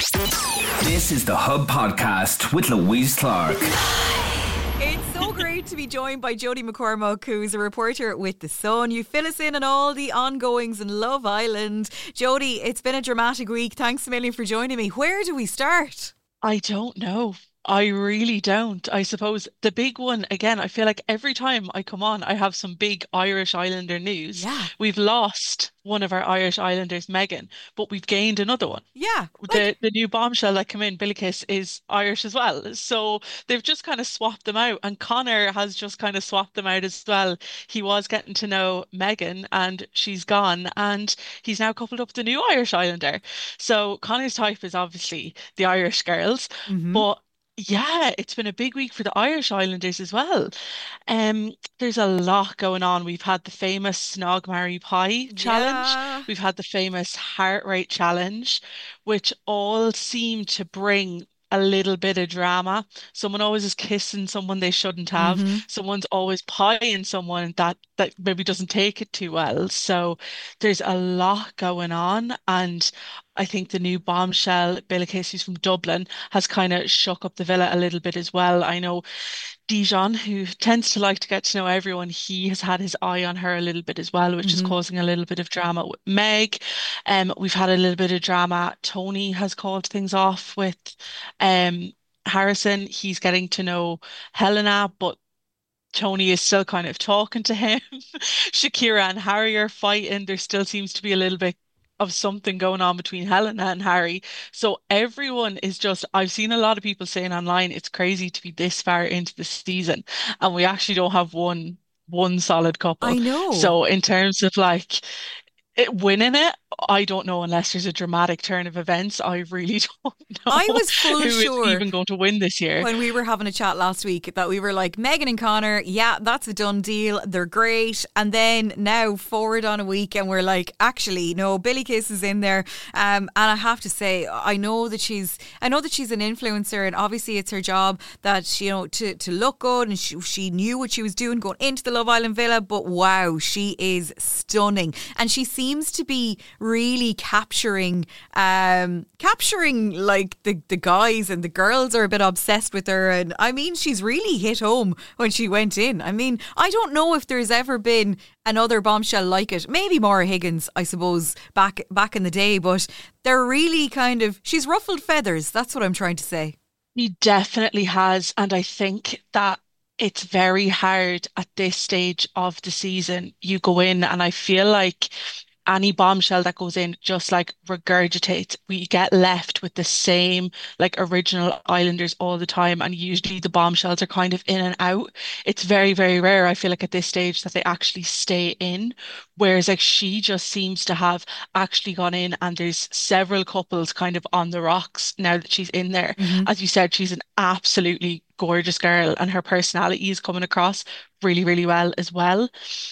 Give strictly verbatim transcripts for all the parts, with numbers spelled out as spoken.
This is the Hub Podcast with Louise Clark. It's so great to be joined by Jodie McCormack, who's a reporter with The Sun. You fill us in on all the ongoings in Love Island. Jodie, it's been a dramatic week. Thanks a million for joining me. Where do we start? I don't know. I really don't. I suppose the big one, again, I feel like every time I come on, I have some big Irish Islander news. Yeah. We've lost one of our Irish Islanders, Megan, but we've gained another one. Yeah. The Like, the new bombshell that came in, Billy Kiss, is Irish as well. So they've just kind of swapped them out. And Connor has just kind of swapped them out as well. He was getting to know Megan and she's gone. And he's now coupled up with the new Irish Islander. So Connor's type is obviously the Irish girls. mhm. But yeah, it's been a big week for the Irish Islanders as well. Um, there's a lot going on. We've had the famous Snog, Marry, Pie challenge. Yeah. We've had the famous Heart Rate challenge, which all seem to bring a little bit of drama. Someone always is kissing someone they shouldn't have. Mhm. Someone's always pieing someone that that maybe doesn't take it too well. So there's a lot going on, and I think the new bombshell, Bella Casey's from Dublin, has kind of shook up the villa a little bit as well. I know Dijon, who tends to like to get to know everyone, he has had his eye on her a little bit as well, which is Mhm. causing a little bit of drama with Meg. Um, we've had a little bit of drama. Tony has called things off with um Harrison. He's getting to know Helena, but Tony is still kind of talking to him. Shakira and Harry are fighting. There still seems to be a little bit of something going on between Helena and Harry. So everyone is just, I've seen a lot of people saying online, it's crazy to be this far into the season and we actually don't have one one solid couple. I know. So in terms of like it, winning it, I don't know unless there's a dramatic turn of events. I really don't I know was full who is sure even going to win this year. when we were having a chat last week that we were like, Megan and Connor, yeah, that's a done deal. They're great. And then now forward on a week and we're like, actually, no, Billy Kiss is in there. Um, and I have to say, I know that she's, I know that she's an influencer and obviously it's her job that, you know, to, to look good and she, she knew what she was doing going into the Love Island villa. But wow, she is stunning. And she seems to be really capturing, um, capturing like the, the guys and the girls are a bit obsessed with her. And I mean, she's really hit home when she went in. I mean, I don't know if there's ever been another bombshell like it. Maybe Maura Higgins, I suppose, back back in the day, but they're really kind of, she's ruffled feathers. That's what I'm trying to say. He definitely has. And I think that it's very hard at this stage of the season. You go in, and I feel like any bombshell that goes in just like regurgitates. We get left with the same like original Islanders all the time, and usually the bombshells are kind of in and out. It's very, very rare, I feel like, at this stage that they actually stay in. Whereas like she just seems to have actually gone in, and there's several couples kind of on the rocks now that she's in there. Mhm. As you said, she's an absolutely gorgeous girl, and her personality is coming across really, really well as well.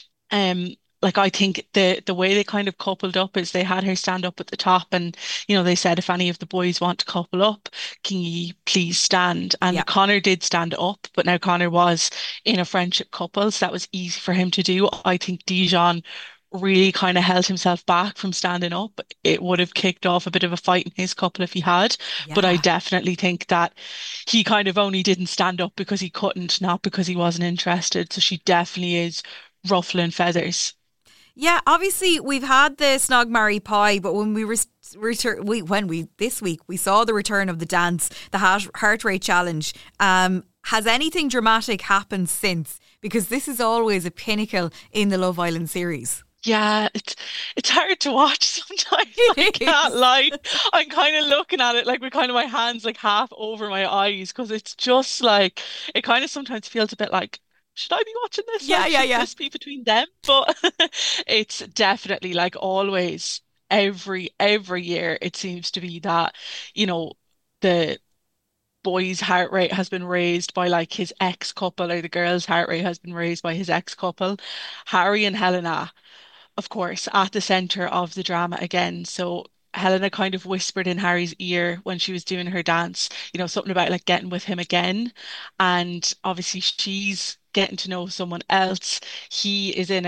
Um, like I think the the way they kind of coupled up is they had her stand up at the top, and you know they said if any of the boys want to couple up, can you please stand? Yeah. And Connor did stand up, but now Connor was in a friendship couple, so that was easy for him to do. I think Dijon really kind of held himself back from standing up. It would have kicked off a bit of a fight in his couple if he had, but I Yeah. definitely think that he kind of only didn't stand up because he couldn't, not because he wasn't interested. So she definitely is ruffling feathers. Yeah, obviously we've had the Snog Marry Pie, but when we were return, we when we this week we saw the return of the dance, the heart, heart rate challenge. Um, has anything dramatic happened since? Because this is always a pinnacle in the Love Island series. Yeah, it's it's hard to watch sometimes. I It can't is. lie. I'm kind of looking at it like with kind of my hands like half over my eyes because it's just like it kind of sometimes feels a bit like, should I be watching this? Yeah, Like, yeah, should yeah. this be between them? But it's definitely like always, every every year it seems to be that, you know, the boy's heart rate has been raised by like his ex couple, or the girl's heart rate has been raised by his ex couple. Harry and Helena, of course, at the center of the drama again. So Helena kind of whispered in Harry's ear when she was doing her dance, you know, something about like getting with him again. And obviously she's getting to know someone else. He is in a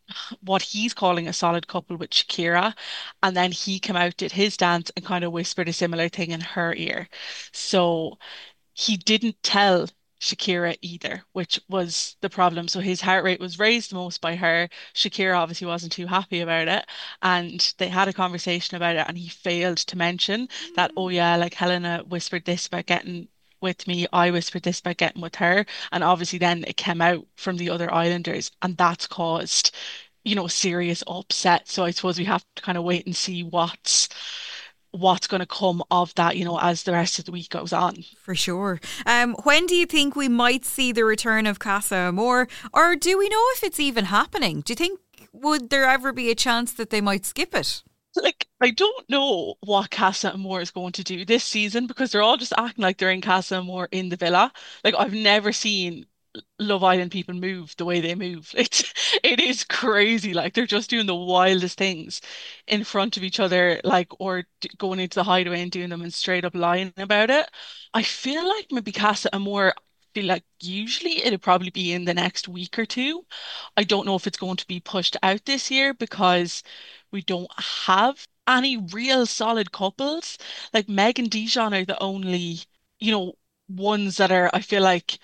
what he's calling a solid couple with Shakira. And then he came out, did his dance, and kind of whispered a similar thing in her ear. So he didn't tell Shakira either, which was the problem. So his heart rate was raised the most by her. Shakira obviously wasn't too happy about it. And they had a conversation about it, and he failed to mention that, oh, yeah, like Helena whispered this about getting with me. I whispered this about getting with her. And obviously, then it came out from the other islanders, and that's caused, you know, serious upset. So I suppose we have to kind of wait and see what's what's going to come of that, you know, as the rest of the week goes on. For sure. Um, when do you think we might see the return of Casa Amor? Or do we know if it's even happening? Do you think, would there ever be a chance that they might skip it? Like, I don't know what Casa Amor is going to do this season because they're all just acting like they're in Casa Amor in the villa. Like, I've never seen Love Island people move the way they move. It's it is crazy. Like they're just doing the wildest things in front of each other, like or d going into the hideaway and doing them and straight up lying about it. I feel like maybe Casa Amor feel like usually it'd probably be in the next week or two. I don't know if it's going to be pushed out this year because we don't have any real solid couples. Like Meg and Dijon are the only, you know, ones that are, I feel like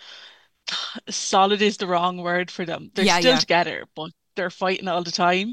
solid is the wrong word for them. They're Yeah, still yeah. together, but they're fighting all the time.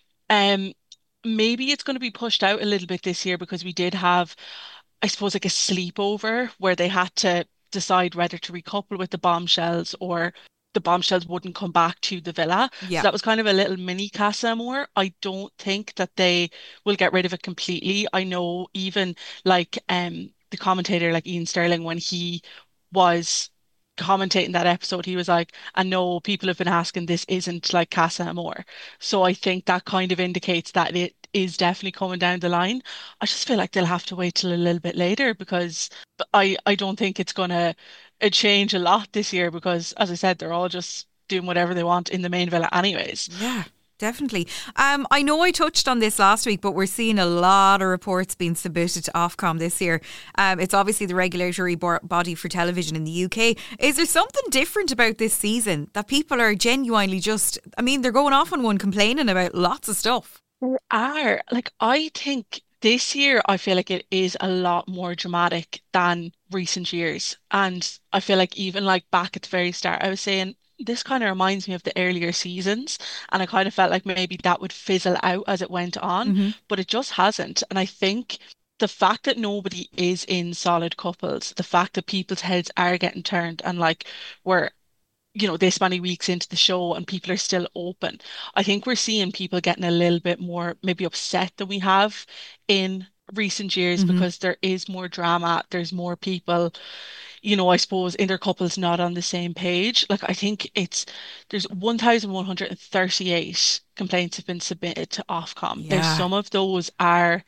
Um, Maybe it's going to be pushed out a little bit this year because we did have, I suppose, like a sleepover where they had to decide whether to recouple with the bombshells or the bombshells wouldn't come back to the villa. So Yeah. that was kind of a little mini Casa Amor. I don't think that they will get rid of it completely. I know even like um the commentator like Ian Sterling when he was commentating that episode, he was like, I know people have been asking this isn't like Casa Amor. So I think that kind of indicates that it is definitely coming down the line. I just feel like they'll have to wait till a little bit later because I I don't think it's gonna uh, change a lot this year because as I said, they're all just doing whatever they want in the main villa anyways. Yeah, definitely. Um, I know I touched on this last week, but we're seeing a lot of reports being submitted to Ofcom this year. Um, it's obviously the regulatory bo- body for television in the U K. Is there something different about this season that people are genuinely just, I mean, they're going off on one complaining about lots of stuff? There are like I think this year I feel like it is a lot more dramatic than recent years. And I feel like even like back at the very start, I was saying this kind of reminds me of the earlier seasons. And I kind of felt like maybe that would fizzle out as it went on, Hmm. but it just hasn't. And I think the fact that nobody is in solid couples, the fact that people's heads are getting turned and like we're you know, this many weeks into the show and people are still open. I think we're seeing people getting a little bit more maybe upset than we have in recent years Hmm. because there is more drama. There's more people, you know, I suppose in their couples not on the same page. Like I think it's there's one thousand one hundred thirty-eight complaints have been submitted to Ofcom. Now Yeah. some of those are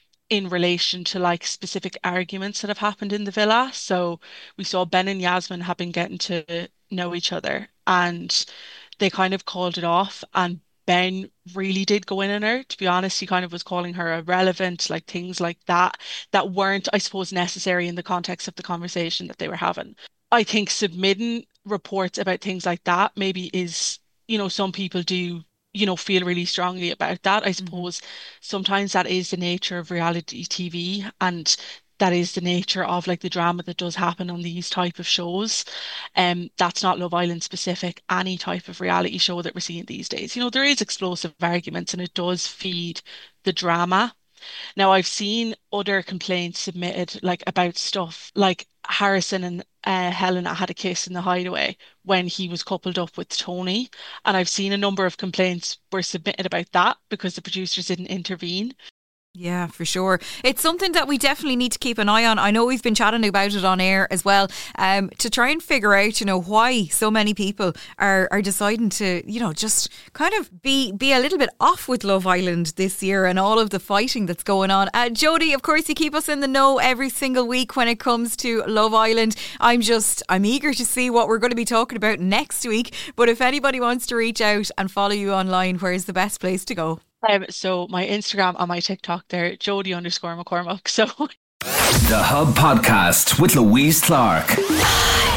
in relation to like specific arguments that have happened in the villa. So we saw Ben and Yasmin have been getting to know each other and they kind of called it off. And Ben really did go in on her. To be honest, he kind of was calling her irrelevant, like things like that, that weren't, I suppose, necessary in the context of the conversation that they were having. I think submitting reports about things like that maybe is, you know, some people do, you know, feel really strongly about that. I Hmm. suppose sometimes that is the nature of reality T V and that is the nature of like the drama that does happen on these type of shows. Um, that's not Love Island specific, any type of reality show that we're seeing these days. You know, there is explosive arguments and it does feed the drama. Now, I've seen other complaints submitted like about stuff like Harrison and uh, Helena had a kiss in the hideaway when he was coupled up with Tony. And I've seen a number of complaints were submitted about that because the producers didn't intervene. Yeah, for sure. It's something that we definitely need to keep an eye on. I know we've been chatting about it on air as well, um, to try and figure out, you know, why so many people are are deciding to, you know, just kind of be be a little bit off with Love Island this year and all of the fighting that's going on. Uh, Jodie, of course, you keep us in the know every single week when it comes to Love Island. I'm just, I'm eager to see what we're going to be talking about next week. But if anybody wants to reach out and follow you online, where's the best place to go? Um, so my Instagram and my TikTok there, Jodie underscore McCormack. So The Hub Podcast with Louise Clark.